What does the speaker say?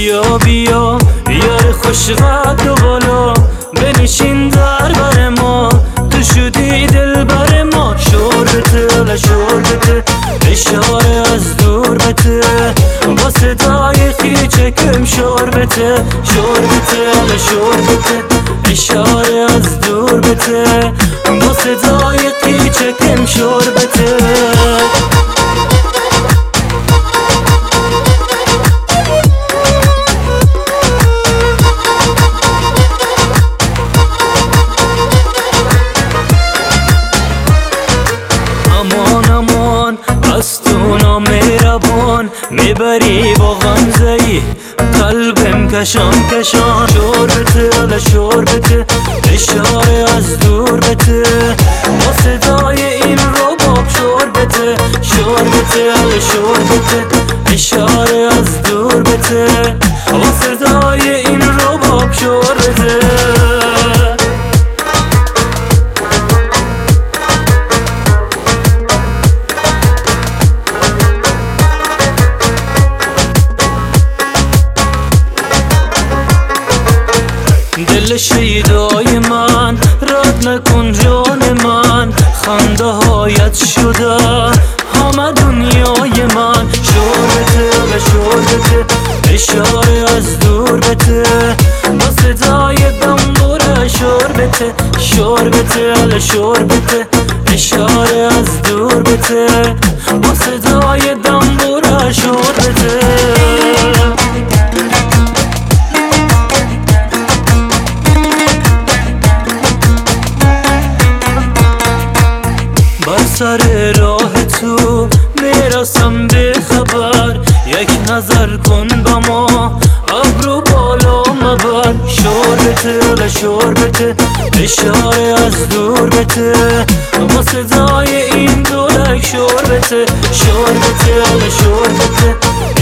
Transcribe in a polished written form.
بیا بیا یار خوش قد و بالا، بنشین در بر ما، تو شدی دل بر ما. شربته شربته اشاره از دور بته، با صدای خیچکم شربته شربته شربته اشاره از دور بته، با صدای خیچکم شربته. امان امان از تو نامهربان، میبری با غمزه‌ای قلبم کشان کشان. شربته شربته اشاره از دور بته، با صدای این رباب شربته شربته شربته اشاره از دور بته، با صدای این رباب شربته. دل شیدای من رد نکن جان من، خنده هایت شده همه دنیای من. شربته و شربته اشاره از دور بته، با صدای دنبوره شربته شربته شربته اشاره از دور بته، با صدای دنبوره شربته. بر سر راه تو میرسم به خبر، یک نظر کن با ما ابرو بالا مبر. شربته شربته اشاره از دور بته، با صدای این دولک شربته شربته شربته